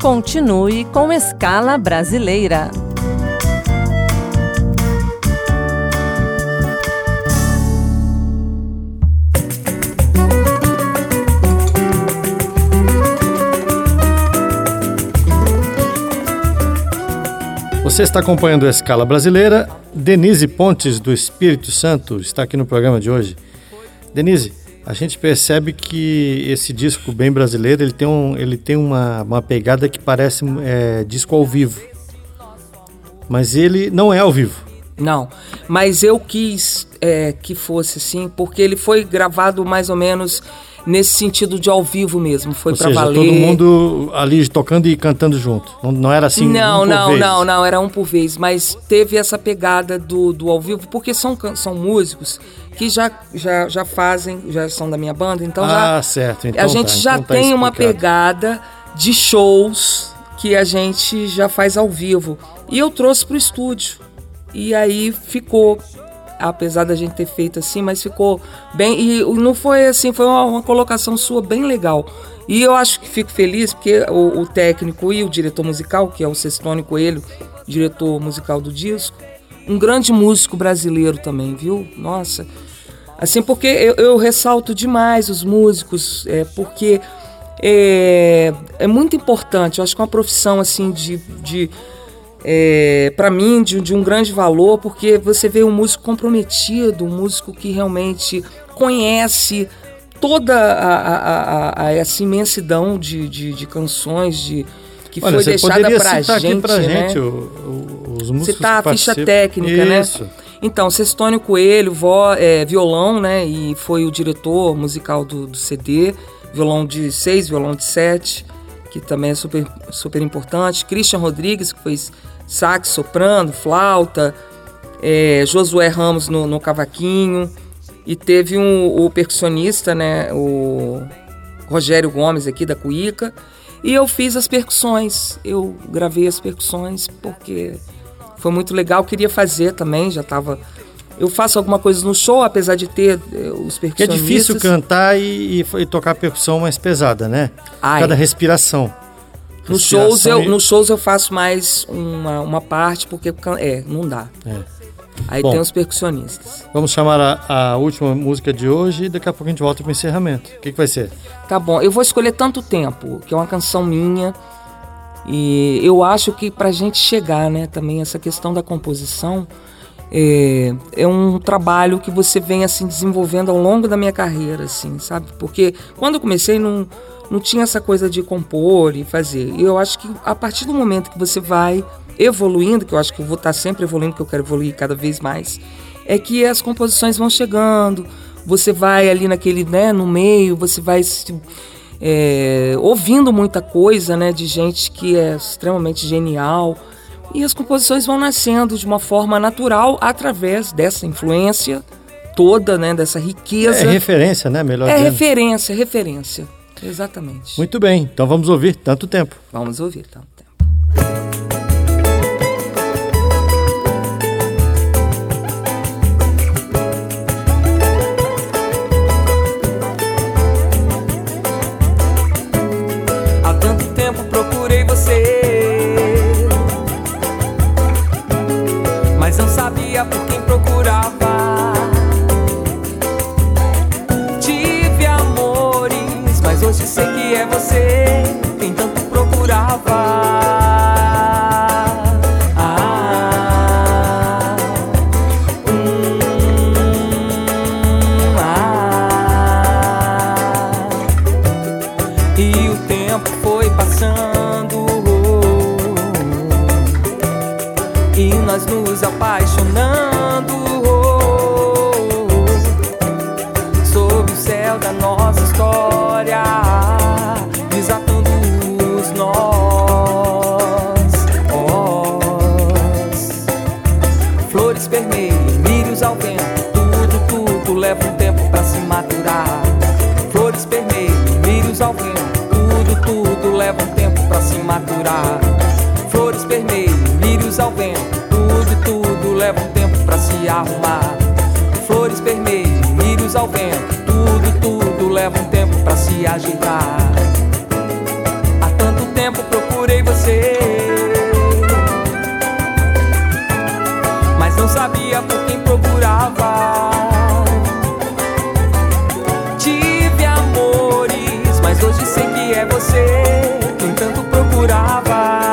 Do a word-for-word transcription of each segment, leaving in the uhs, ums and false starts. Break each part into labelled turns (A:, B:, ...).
A: Continue com Escala Brasileira.
B: Você está acompanhando a Escala Brasileira. Denise Pontes, do Espírito Santo, está aqui no programa de hoje. Denise, a gente percebe que esse disco bem brasileiro, ele tem, um, ele tem uma, uma pegada que parece é, disco ao vivo. Mas ele não é ao vivo.
C: Não, mas eu quis é, que fosse assim, porque ele foi gravado mais ou menos nesse sentido de ao vivo mesmo, foi para valer.
B: Todo mundo ali tocando e cantando junto, não, não era assim
C: não,
B: um por
C: não,
B: vez.
C: Não, não, era um por vez, mas teve essa pegada do, do ao vivo, porque são, são músicos que já, já, já fazem, já são da minha banda, então
B: ah,
C: já,
B: certo. Então
C: a gente
B: tá,
C: já
B: então tá
C: tem
B: explicado.
C: uma pegada de shows que a gente já faz ao vivo, e eu trouxe pro estúdio, e aí ficou, apesar da gente ter feito assim, mas ficou bem, e não foi assim, foi uma, uma colocação sua bem legal. E eu acho que fico feliz porque o, o técnico e o diretor musical, que é o Sestônio Coelho, diretor musical do disco, um grande músico brasileiro também, viu? Nossa, assim, porque eu, eu ressalto demais os músicos, é, porque é, é muito importante, eu acho que é uma profissão assim de... de É, para mim de, de um grande valor, porque você vê um músico comprometido, um músico que realmente conhece toda a, a, a, a essa imensidão de, de, de canções de, que Olha, foi deixada para a gente,
B: pra
C: né?
B: gente o, o, os músicos
C: citar a ficha técnica,
B: Isso.
C: né? Então, Sestônio Coelho, vo, é, violão, né? E foi o diretor musical do, do C D, violão de seis, violão de sete, que também é super, super importante. Christian Rodrigues, que foi sax, soprano, flauta, é, Josué Ramos no, no cavaquinho, e teve um, o percussionista, né, o Rogério Gomes aqui da Cuíca, e eu fiz as percussões, eu gravei as percussões porque foi muito legal, queria fazer também, já estava... Eu faço alguma coisa no show, apesar de ter os percussionistas.
B: Que é difícil cantar e, e, e tocar percussão mais pesada, né?
C: Ai.
B: Cada respiração.
C: Nos shows, eu, e... nos shows eu faço mais uma, uma parte, porque é, não dá. É. Aí Bom, tem os percussionistas.
B: Vamos chamar a, a última música de hoje e daqui a pouco a gente volta para o encerramento. O que, que vai ser?
C: Tá bom, eu vou escolher Tanto Tempo, que é uma canção minha. E eu acho que pra gente chegar, né, também essa questão da composição é, é um trabalho que você vem assim desenvolvendo ao longo da minha carreira, assim, sabe? Porque quando eu comecei não, não tinha essa coisa de compor e fazer. E eu acho que a partir do momento que você vai evoluindo, que eu acho que eu vou estar sempre evoluindo, que eu quero evoluir cada vez mais, é que as composições vão chegando, você vai ali naquele, né, no meio, você vai é, ouvindo muita coisa, né, de gente que é extremamente genial, e as composições vão nascendo de uma forma natural através dessa influência toda, né, dessa riqueza.
B: É referência, né, melhor
C: É
B: dizendo.
C: referência, referência, exatamente.
B: Muito bem, então vamos ouvir Tanto Tempo.
C: Vamos ouvir Tanto Tempo.
D: Mas não sabia por quem procurava. Tive amores, mas hoje sei que é você quem tanto procurava. Ah, hum, ah. E o tempo foi passando e nós nos apaixonando oh, oh, oh, sob o céu da nossa história, desatando os nós. Oh, flores vermelhas, lírios ao vento, tudo, tudo leva um tempo pra se maturar. Flores vermelhas, lírios ao vento, tudo, tudo leva um tempo pra se maturar. Flores vermelhas, lírios ao vento, tudo, tudo leva um tempo pra se arrumar. Flores vermelhas, lírios ao vento, tudo, tudo leva um tempo pra se agitar. Há tanto tempo procurei hoje sei que é você quem tanto procurava.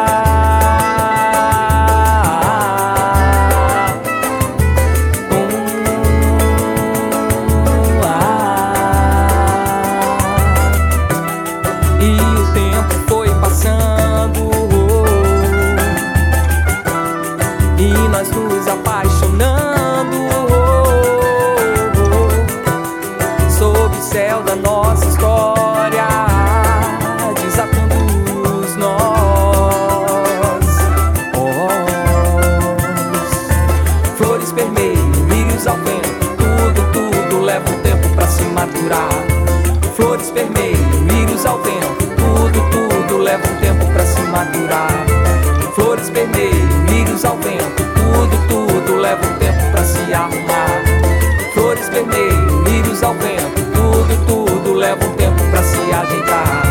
D: Flores vermelhas, lírios ao vento, tudo, tudo leva um tempo pra se maturar. Flores vermelhas, lírios ao vento, tudo, tudo leva um tempo pra se arrumar. Flores vermelhas, lírios ao vento, tudo, tudo leva um tempo pra se ajeitar.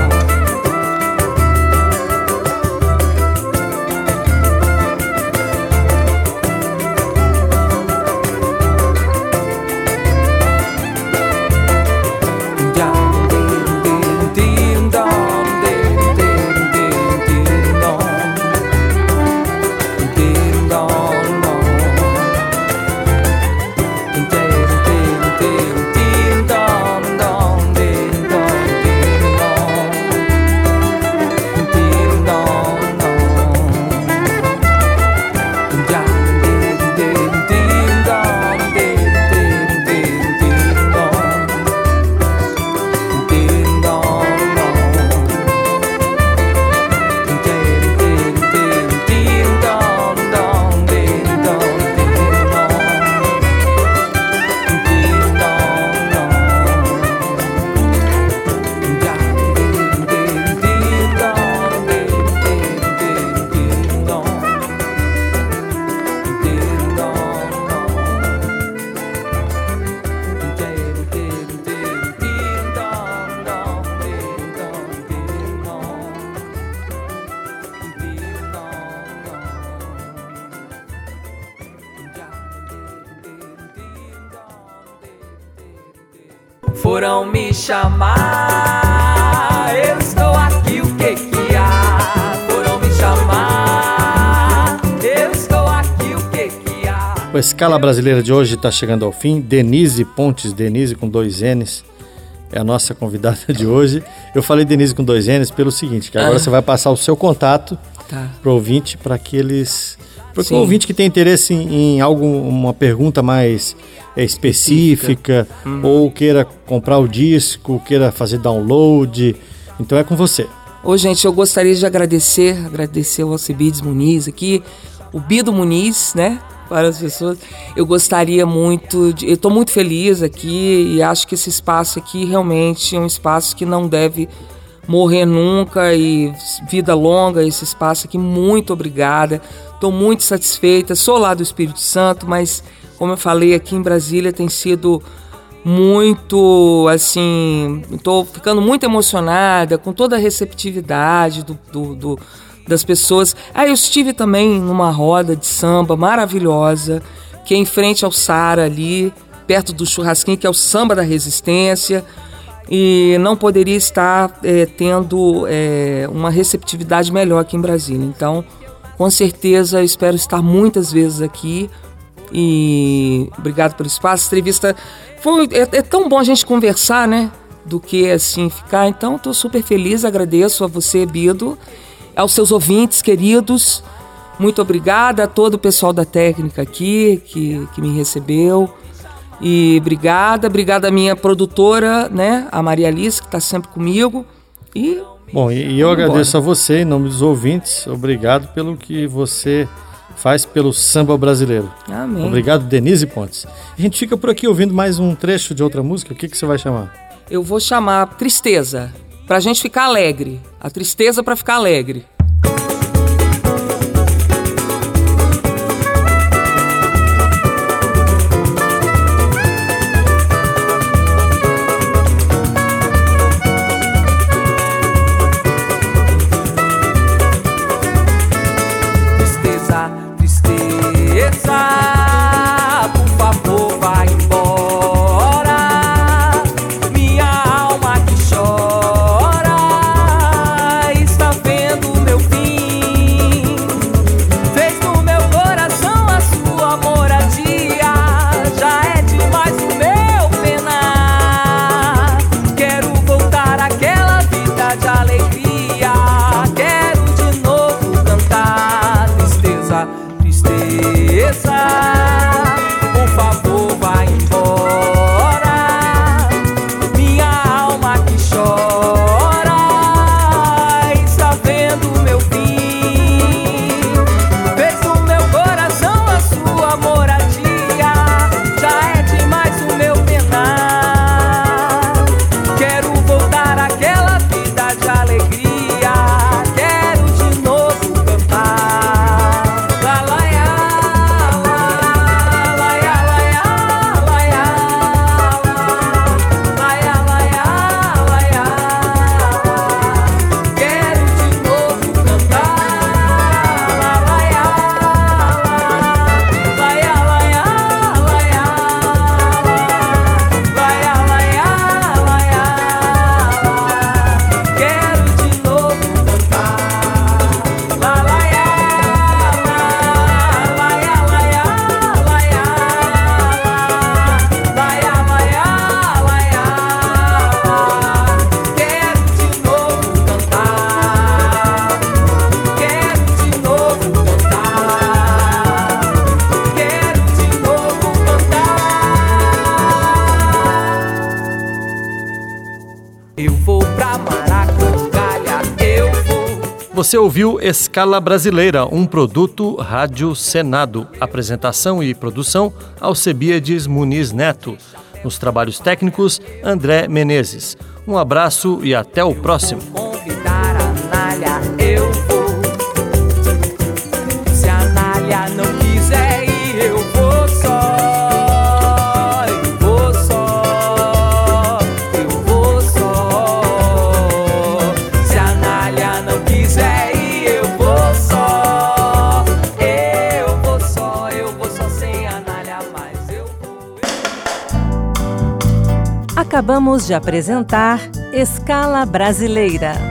D: Foram me chamar, eu estou aqui, o que que há? Foram me chamar, eu estou aqui, o que que há?
B: A Escala Brasileira de hoje está chegando ao fim. Denise Pontes, Denise com dois N's, é a nossa convidada de hoje. Eu falei Denise com dois N's pelo seguinte, que agora ah. você vai passar o seu contato tá. para o ouvinte, para que eles... Para o ouvinte que tem interesse em, em algo, uma pergunta mais é, específica, hum. ou queira comprar o disco, queira fazer download, então é com você.
C: Ô, gente, eu gostaria de agradecer, agradecer ao Alcibiades Muniz aqui, o Bido Muniz, né, para as pessoas. Eu gostaria muito, de, eu estou muito feliz aqui e acho que esse espaço aqui realmente é um espaço que não deve morrer nunca e vida longa, esse espaço aqui, muito obrigada. Estou muito satisfeita, sou lá do Espírito Santo, mas como eu falei, aqui em Brasília tem sido muito, assim, estou ficando muito emocionada com toda a receptividade do, do, do, das pessoas. Ah, eu estive também numa roda de samba maravilhosa, que é em frente ao Sara ali, perto do churrasquinho, que é o Samba da Resistência, e não poderia estar é, tendo é, uma receptividade melhor aqui em Brasília. Então, com certeza, eu espero estar muitas vezes aqui. E obrigado pelo espaço. A entrevista foi, é, é tão bom a gente conversar, né? Do que assim ficar. Então, estou super feliz. Agradeço a você, Bido, aos seus ouvintes queridos. Muito obrigada a todo o pessoal da técnica aqui que, que me recebeu. E obrigada, obrigada à minha produtora, né? A Maria Alice, que está sempre comigo. E
B: Bom, e, e eu agradeço embora. a você, em nome dos ouvintes, obrigado pelo que você faz pelo samba brasileiro.
C: Amém.
B: Obrigado, Denise Pontes. A gente fica por aqui ouvindo mais um trecho de outra música. O que, que você vai chamar?
C: Eu vou chamar Tristeza, pra gente ficar alegre. A tristeza pra ficar alegre.
D: Por favor, vai embora. Minha alma que chora
B: Você ouviu Escala Brasileira, um produto Rádio Senado. Apresentação e produção, Alcebiades Muniz Neto. Nos trabalhos técnicos, André Menezes. Um abraço e até o próximo.
D: Convidar a Anália, eu vou. Se a Anália não quiser ir, eu vou só. Eu vou só. Eu vou só. Se a Anália não quiser ir, eu vou só. Eu vou só, eu vou só sem a Anália, mas eu vou.
A: Acabamos de apresentar Escala Brasileira.